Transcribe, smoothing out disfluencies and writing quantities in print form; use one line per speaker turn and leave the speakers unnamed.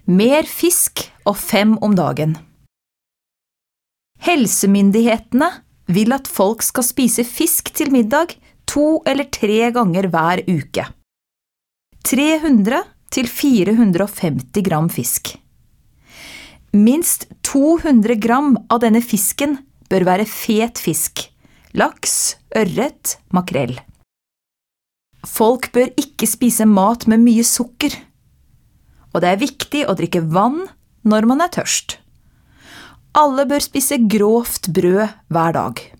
Mer fisk og 5 om dagen. Helsemyndighetene vil at folk skal spise fisk til middag 2 eller 3 ganger hver uke. 300 til 450 gram fisk. Minst 200 gram av denne fisken bør være fet fisk, laks, ørret, makrell. Folk bør ikke spise mat med mye sukker, og det er viktig å drikke vann når man er tørst. Alle bør spise grovt brød hver dag.